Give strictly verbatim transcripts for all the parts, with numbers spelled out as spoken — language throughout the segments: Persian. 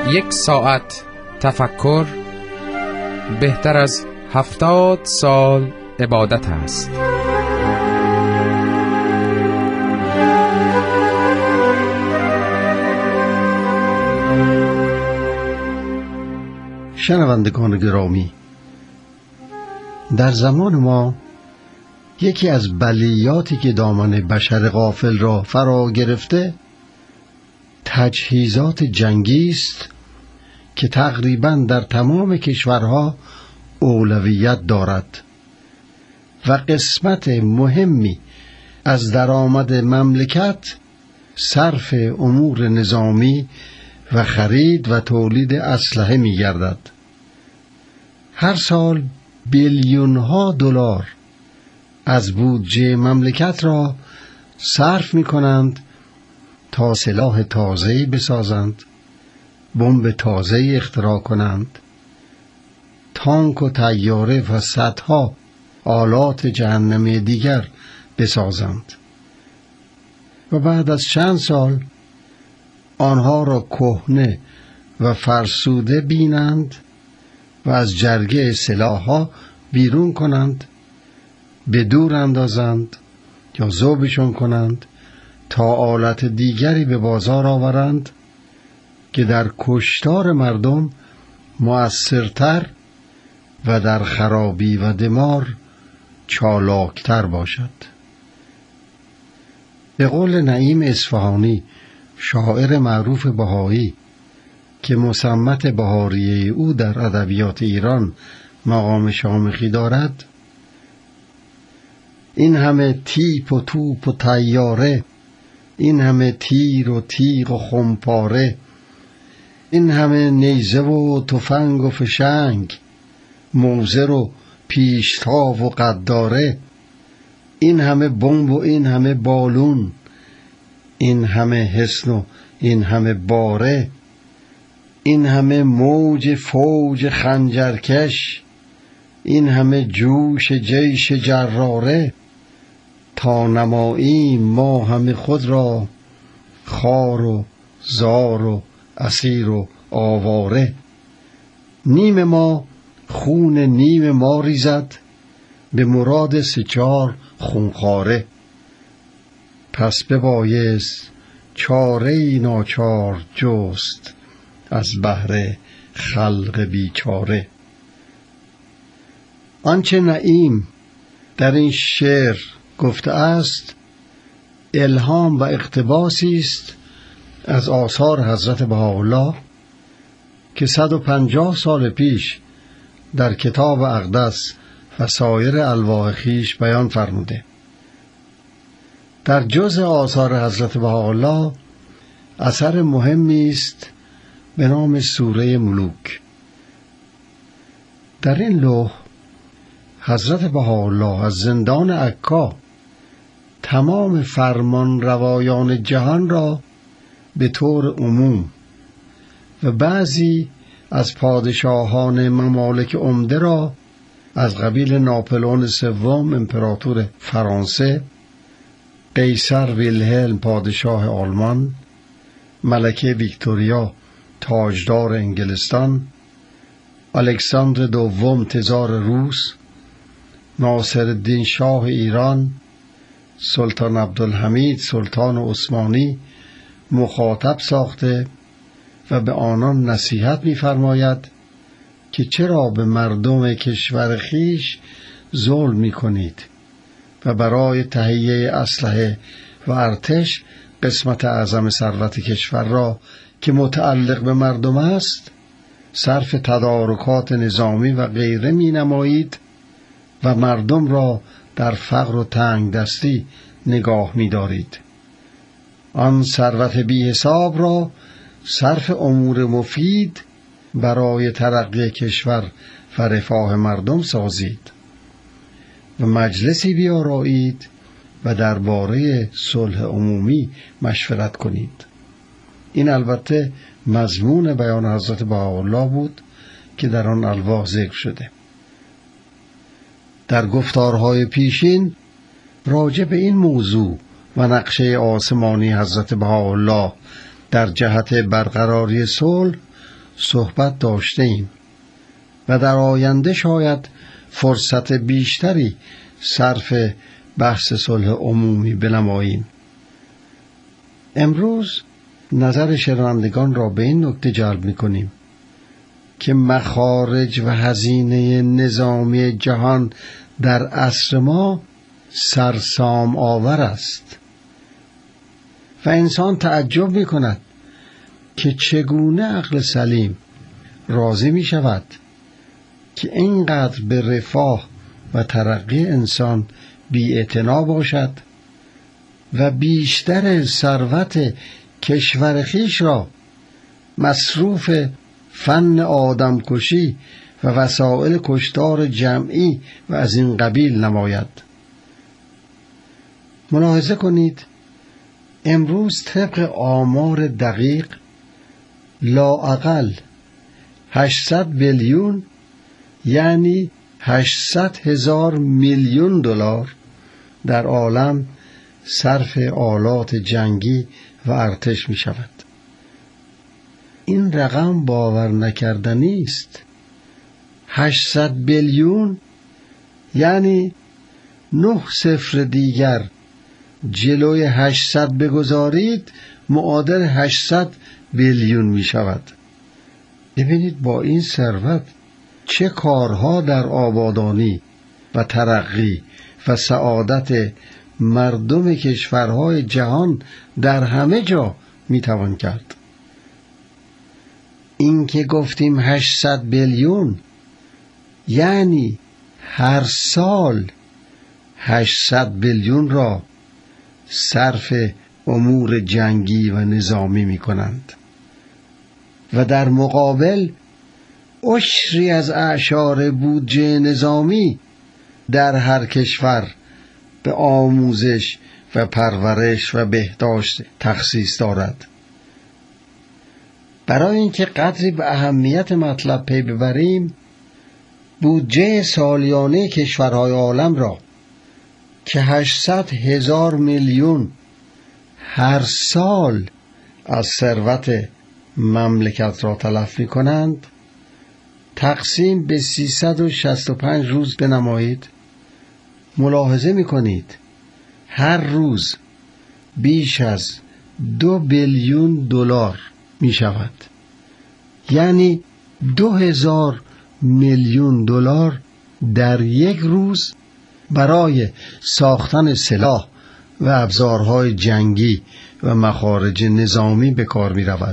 یک ساعت تفکر بهتر از هفتاد سال عبادت است. شنوندگان گرامی، در زمان ما یکی از بلیاتی که دامن بشر غافل را فرا گرفته تجهیزات جنگی است که تقریباً در تمام کشورها اولویت دارد و قسمت مهمی از درآمد مملکت صرف امور نظامی و خرید و تولید اسلحه می گردد. هر سال بیلیون ها دلار از بودجه مملکت را صرف می کنند تا سلاح تازه‌ای بسازند، بمب تازه‌ای اختراع کنند، تانک و طیاره و صدها آلات جهنمی دیگر بسازند و بعد از چند سال آنها را کهنه و فرسوده بینند و از جرگه سلاح‌ها بیرون کنند، به دور اندازند یا ذوبشون کنند تا آلت دیگری به بازار آورند که در کشتار مردم مؤثرتر و در خرابی و دمار چالاکتر باشد. به قول نعیم اصفهانی، شاعر معروف بهایی که مسمت بهاریه او در ادبیات ایران مقام شامخی دارد، این همه تیپ و توپ و طیاره، این همه تیر و تیغ و خمپاره، این همه نیزه و تفنگ و فشنگ، موزر و پیشتاو و قداره، این همه بمب و این همه بالون، این همه حصن و این همه باره، این همه موج فوج خنجرکش، این همه جوش جیش جراره، تا نماییم ما همه خود را خوار و زار و اسیر و آواره. نیم ما خون نیم ما ریزد، به مراد سه چار خونخواره. پس ببایست چاره ناچار جست، از بهر خلق بیچاره. آنچه نعیم در این شعر گفته است الهام و اقتباسی است از آثار حضرت بهاءالله که صد و پنجاه سال پیش در کتاب اقدس و سایر الواح خویش بیان فرموده. در جزء آثار حضرت بهاءالله اثر مهمی است به نام سوره ملوک. در این لوح حضرت بهاءالله از زندان عکا تمام فرمان روایان جهان را به طور عموم و بعضی از پادشاهان ممالک عمده را از قبیل ناپلئون سوم امپراتور فرانسه، قیصر ویلهلم پادشاه آلمان، ملکه ویکتوریا تاجدار انگلستان، الکساندر دوم تزار روس، ناصرالدین شاه ایران، سلطان عبدالحمید سلطان عثمانی مخاطب ساخته و به آنان نصیحت می‌فرماید که چرا به مردم کشور خیش ظلم می‌کنید و برای تهیه اسلحه و ارتش قسمت اعظم ثروت کشور را که متعلق به مردم است صرف تدارکات نظامی و غیره می‌نمایید و مردم را در فقر و تنگ دستی نگاه می‌دارید. آن ثروت بی حساب را صرف امور مفید برای ترقی کشور و رفاه مردم سازید و مجلسی بیارایید و درباره صلح عمومی مشورت کنید. این البته مضمون بیان حضرت بهاءالله بود که در آن الواح ذکر شده. در گفتارهای پیشین راجع به این موضوع و نقشه آسمانی حضرت بهاءالله در جهت برقراری صلح صحبت داشته ایم و در آینده شاید فرصت بیشتری صرف بحث صلح عمومی بنماییم. امروز نظر شنوندگان را به این نکته جلب می‌کنیم که مخارج و هزینه نظامی جهان در عصر ما سرسام آور است و انسان تعجب می‌کند که چگونه عقل سلیم راضی می‌شود که اینقدر به رفاه و ترقی انسان بی‌اعتنا باشد و بیشتر ثروت کشور خویش را مصروف فن آدمکشی و وسایل کشتار جمعی و از این قبیل نماید. ملاحظه کنید امروز طبق آمار دقیق لااقل هشتصد بیلیون یعنی هشتصد هزار میلیون دلار در عالم صرف آلات جنگی و ارتش می شود. این رقم باور نکردنی است. هشتصد بیلیون یعنی نه صفر دیگر جلوی هشتصد بگذارید معادل هشتصد بیلیون می شود. ببینید با این ثروت چه کارها در آبادانی و ترقی و سعادت مردم کشورهای جهان در همه جا میتوان کرد. این که گفتیم هشتصد بیلیون یعنی هر سال هشتصد بیلیون را صرف امور جنگی و نظامی میکنند و در مقابل عشری از اعشار بودجه نظامی در هر کشور به آموزش و پرورش و بهداشت تخصیص دارد. برای اینکه قدری به اهمیت مطلب پی ببریم بودجه سالیانه کشورهای عالم را که هشتصد هزار میلیون هر سال از ثروت مملکت را تلف می کنند تقسیم به سیصد و شصت و پنج روز بنمایید. ملاحظه می کنید هر روز بیش از دو بیلیون دلار می شود، یعنی دو هزار میلیون دلار در یک روز برای ساختن سلاح و ابزارهای جنگی و مخارج نظامی به کار می رود.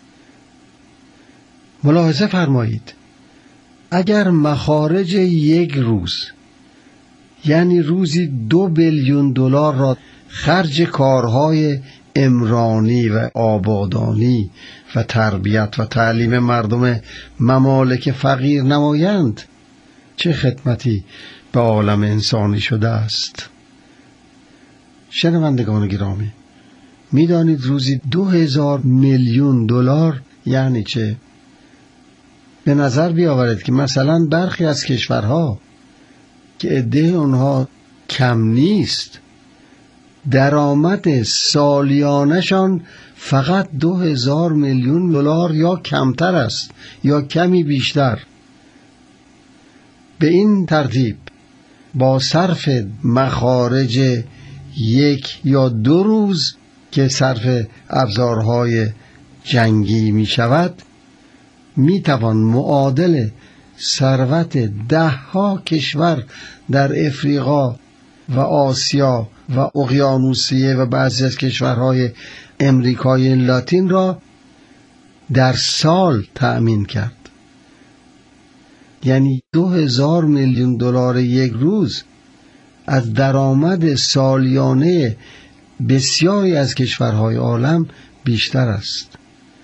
ملاحظه فرمایید اگر مخارج یک روز یعنی روزی دو بیلیون دلار را خرج کارهای عمرانی و آبادانی و تربیت و تعلیم مردم ممالک فقیر نمایند چه خدمتی به عالم انسانی شده است. شنوندگان گرامی میدانید روزی دو هزار میلیون دلار یعنی چه؟ به نظر بیاورید که مثلا برخی از کشورها که عده آنها کم نیست درآمد سالیانشان فقط دو هزار میلیون دلار یا کمتر است یا کمی بیشتر. به این ترتیب با صرف مخارج یک یا دو روز که صرف ابزارهای جنگی می شود می توان معادل ثروت ده ها کشور در افریقا و آسیا و اقیانوسیه و بعضی از کشورهای امریکای لاتین را در سال تأمین کرد. یعنی دو هزار میلیون دلار یک روز از درآمد سالیانه بسیاری از کشورهای عالم بیشتر است.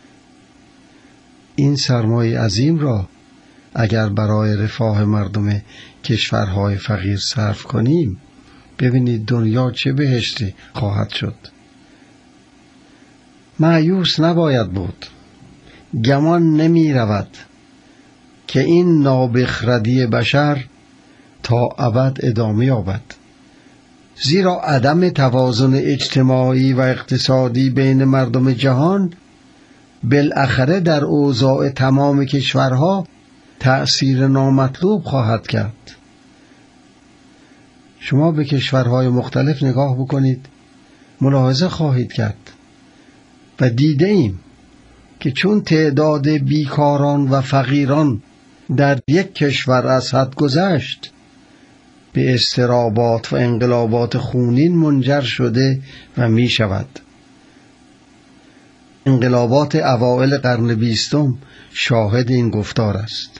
این سرمایه عظیم را اگر برای رفاه مردم کشورهای فقیر صرف کنیم ببینید دنیا چه بهشتی خواهد شد. مایوس نباید بود. گمان نمی رود که این نابخردی بشر تا ابد ادامه یابد، زیرا عدم توازن اجتماعی و اقتصادی بین مردم جهان بالاخره در اوضاع تمام کشورها تأثیر نامطلوب خواهد کرد. شما به کشورهای مختلف نگاه بکنید، ملاحظه خواهید کرد و دیده ایم که چون تعداد بیکاران و فقیران در یک کشور از حد گذشت، به اضطرابات و انقلابات خونین منجر شده و می شود. انقلابات اوائل قرن بیستم شاهد این گفتار است.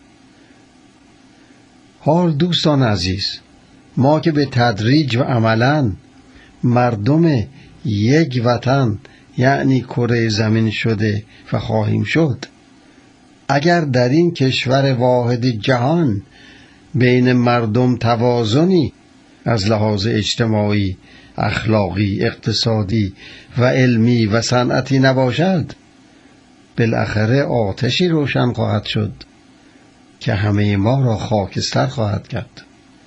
حال دوستان عزیز، ما که به تدریج و عملاً مردم یک وطن یعنی کره زمین شده و خواهیم شد، اگر در این کشور واحد جهان بین مردم توازنی از لحاظ اجتماعی، اخلاقی، اقتصادی و علمی و صنعتی نباشد، بالاخره آتشی روشن خواهد شد که همه ما را خاکستر خواهد کرد.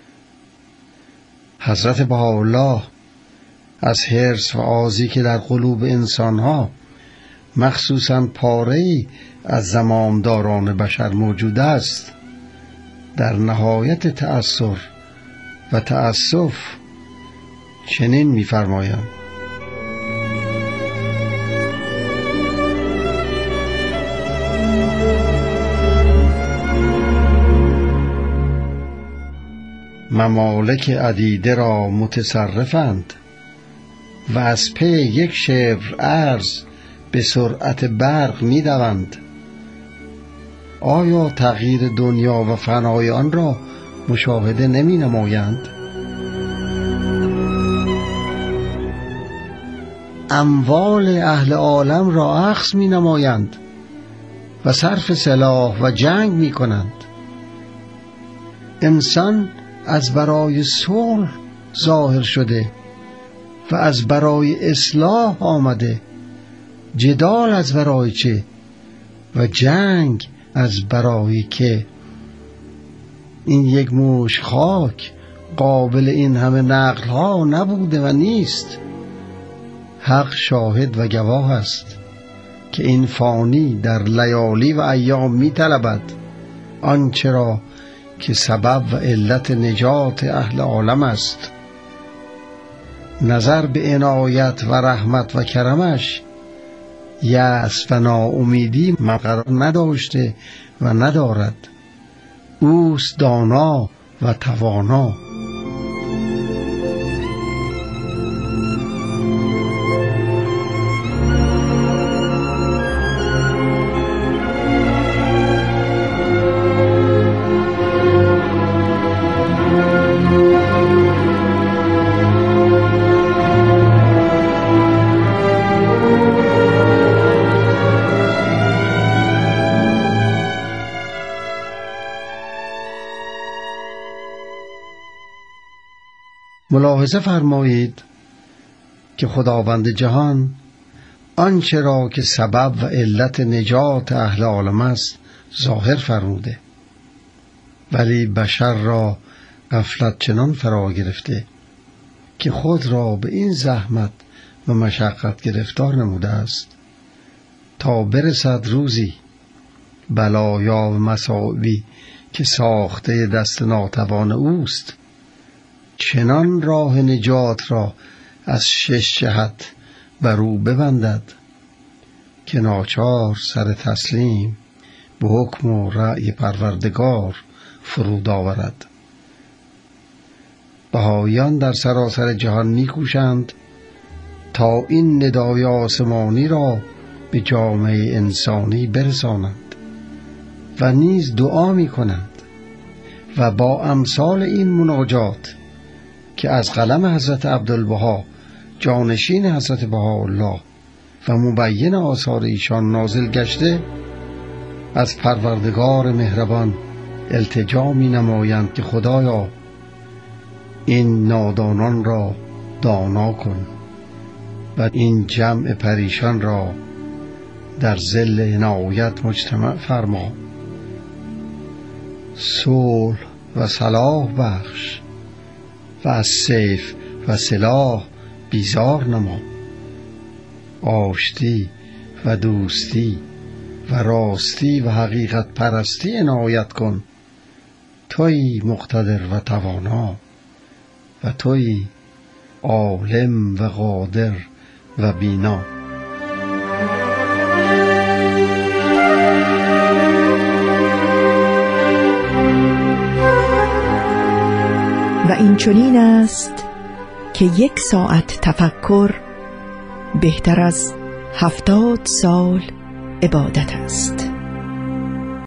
حضرت بهاءالله از حرص و آزی که در قلوب انسانها مخصوصاً پاره‌ای از زمامداران بشر موجود است، در نهایت تأثر و تأسف چنین می‌فرمایند: ممالک عدیده را متصرفند و از پی یک شبر ارز به سرعت برق می دوند. آیا تغییر دنیا و فنای آن را مشاهده نمی نمایند؟ اموال اهل عالم را اخذ می نمایند و صرف سلاح و جنگ می کنند. انسان از برای صلح ظاهر شده و از برای اصلاح آمده. جدال از برای چه و جنگ از برای که؟ این یک موش خاک قابل این همه نقل ها نبوده و نیست. حق شاهد و گواه است که این فانی در لیالی و ایام می طلبد آنچه را که سبب و علت نجات اهل عالم است. نظر به عنایت و رحمت و کرمش یأس و ناامیدی مقرر نداشته و ندارد. اوست دانا و توانا. ملاحظه فرمایید که خداوند جهان آنچه را که سبب و علت نجات اهل عالم است ظاهر فرموده، ولی بشر را غفلت چنان فرا گرفته که خود را به این زحمت و مشقت گرفتار نموده است تا برسد روزی بلایا و مصائبی که ساخته دست ناتوان اوست چنان راه نجات را از شش جهت بر او ببندد که ناچار سر تسلیم به حکم و رأی پروردگار فرود آورد. بهائیان در سراسر جهان می‌کوشند تا این ندای آسمانی را به جامعه انسانی برسانند و نیز دعا می‌کنند و با امثال این مناجات که از قلم حضرت عبدالبها جانشین حضرت بهاءالله و مبین آثار ایشان نازل گشته، از پروردگار مهربان التجا می نمایند که خدایا این نادانان را دانا کن و این جمع پریشان را در ظل عنایت مجتمع فرما، صلح و صلاح بخش و از سیف و سلاح بیزار نما، آشتی و دوستی و راستی و حقیقت پرستی عنایت کن. تویی مقتدر و توانا و تویی عالم و قادر و بینا. و این چنین است که یک ساعت تفکر بهتر از هفتاد سال عبادت است.